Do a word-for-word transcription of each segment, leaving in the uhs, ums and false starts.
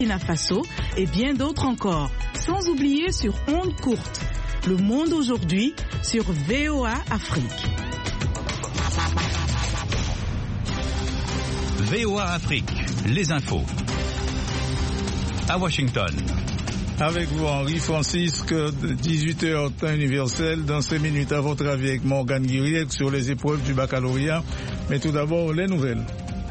Burkina Faso et bien d'autres encore. Sans oublier sur ondes courtes. Le monde aujourd'hui sur V O A Afrique. V O A Afrique, les infos. À Washington. Avec vous, Henri Francisque, dix-huit heures temps universel. Dans cinq minutes, à votre avis, avec Morgane Guiriec sur les épreuves du baccalauréat. Mais tout d'abord, les nouvelles.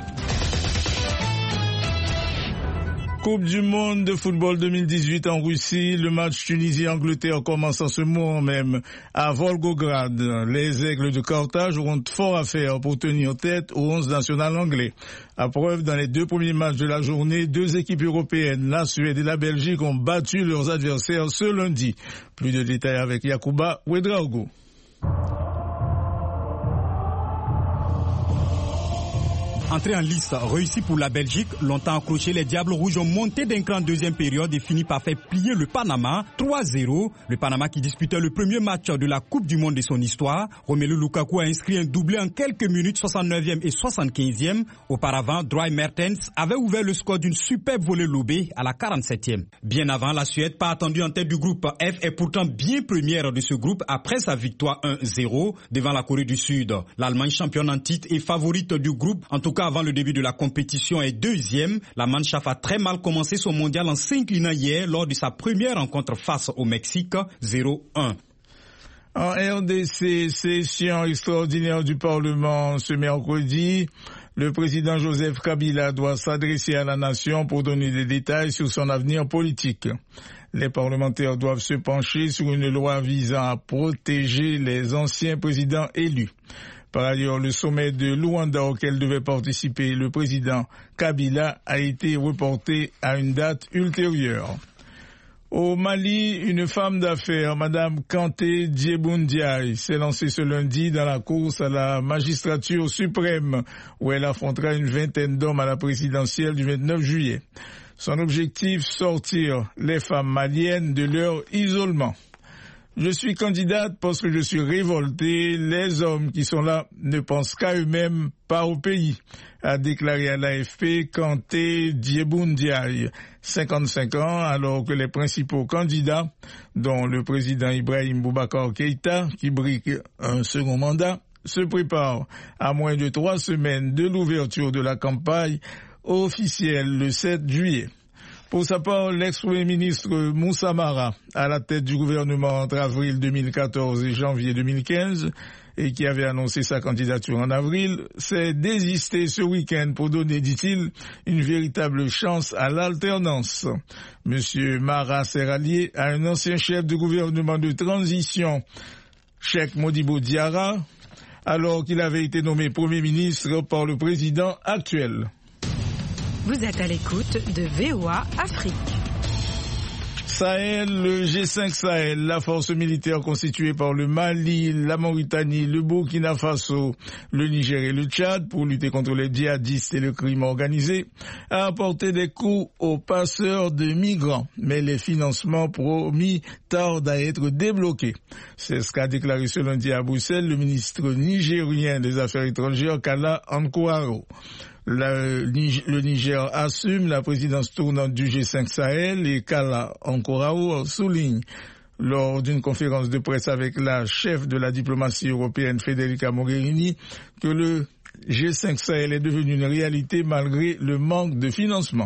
Coupe du monde de football deux mille dix-huit en Russie. Le match Tunisie-Angleterre commence en ce moment même à Volgograd. Les Aigles de Carthage auront fort à faire pour tenir tête au onze national anglais. À preuve, dans les deux premiers matchs de la journée, deux équipes européennes, la Suède et la Belgique, ont battu leurs adversaires ce lundi. Plus de détails avec Yacouba Ouedraogo. Entrée en lice réussie pour la Belgique, longtemps accroché, les Diables Rouges ont monté d'un cran en deuxième période et fini par faire plier le Panama trois zéro. Le Panama qui disputait le premier match de la Coupe du Monde de son histoire. Romelu Lukaku a inscrit un doublé en quelques minutes, soixante-neuvième et soixante-quinzième. Auparavant, Dry Mertens avait ouvert le score d'une superbe volée lobée à la quarante-septième. Bien avant, la Suède, pas attendue en tête du groupe F, est pourtant bien première de ce groupe après sa victoire un zéro devant la Corée du Sud. L'Allemagne, championne en titre et favorite du groupe, en tout cas avant le début de la compétition, est deuxième. La Mannschaft a très mal commencé son mondial en s'inclinant hier lors de sa première rencontre face au Mexique, zéro un. En R D C, session extraordinaire du Parlement ce mercredi. Le président Joseph Kabila doit s'adresser à la nation pour donner des détails sur son avenir politique. Les parlementaires doivent se pencher sur une loi visant à protéger les anciens présidents élus. Par ailleurs, le sommet de Luanda auquel devait participer le président Kabila a été reporté à une date ultérieure. Au Mali, une femme d'affaires, Madame Kanté Djebundiaï, s'est lancée ce lundi dans la course à la magistrature suprême, où elle affrontera une vingtaine d'hommes à la présidentielle du vingt-neuf juillet. Son objectif, sortir les femmes maliennes de leur isolement. Je suis candidate parce que je suis révoltée. Les hommes qui sont là ne pensent qu'à eux-mêmes, pas au pays, a déclaré à l'A F P Kanté Djebundiaï, cinquante-cinq ans, alors que les principaux candidats, dont le président Ibrahim Boubacar Keïta, qui brique un second mandat, se préparent à moins de trois semaines de l'ouverture de la campagne officielle le sept juillet. Pour sa part, l'ex-premier ministre Moussa Mara, à la tête du gouvernement entre avril deux mille quatorze et janvier deux mille quinze, et qui avait annoncé sa candidature en avril, s'est désisté ce week-end pour donner, dit-il, une véritable chance à l'alternance. Monsieur Mara s'est rallié à un ancien chef de gouvernement de transition, Cheikh Modibo Diarra, alors qu'il avait été nommé Premier ministre par le président actuel. Vous êtes à l'écoute de V O A Afrique. Sahel, le G cinq Sahel, la force militaire constituée par le Mali, la Mauritanie, le Burkina Faso, le Niger et le Tchad pour lutter contre les djihadistes et le crime organisé, a apporté des coups aux passeurs de migrants. Mais les financements promis tardent à être débloqués. C'est ce qu'a déclaré ce lundi à Bruxelles le ministre nigérien des Affaires étrangères, Kala Ankouaro. Le, le Niger assume la présidence tournante du G cinq Sahel et Kala Ankouaro souligne lors d'une conférence de presse avec la chef de la diplomatie européenne Federica Mogherini que le G cinq Sahel est devenu une réalité malgré le manque de financement.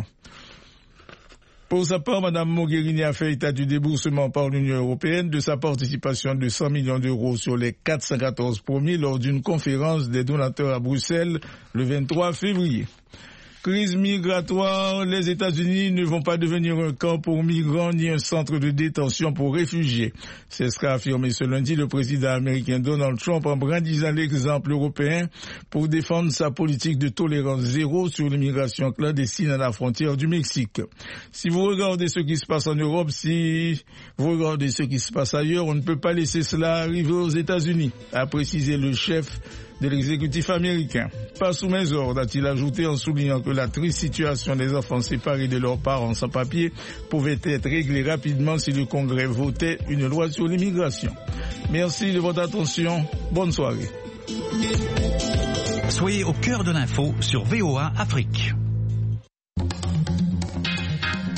Pour sa part, Mme Mogherini a fait état du déboursement par l'Union européenne de sa participation de cent millions d'euros sur les quatre cent quatorze promis lors d'une conférence des donateurs à Bruxelles le vingt-trois février. Crise migratoire, les États-Unis ne vont pas devenir un camp pour migrants ni un centre de détention pour réfugiés. C'est ce qu'a affirmé ce lundi le président américain Donald Trump en brandissant l'exemple européen pour défendre sa politique de tolérance zéro sur l'immigration clandestine à la frontière du Mexique. Si vous regardez ce qui se passe en Europe, si vous regardez ce qui se passe ailleurs, on ne peut pas laisser cela arriver aux États-Unis, a précisé le chef de l'exécutif américain. Pas sous mes ordres, a-t-il ajouté en soulignant que la triste situation des enfants séparés de leurs parents sans papier pouvait être réglée rapidement si le Congrès votait une loi sur l'immigration. Merci de votre attention. Bonne soirée. Soyez au cœur de l'info sur V O A Afrique.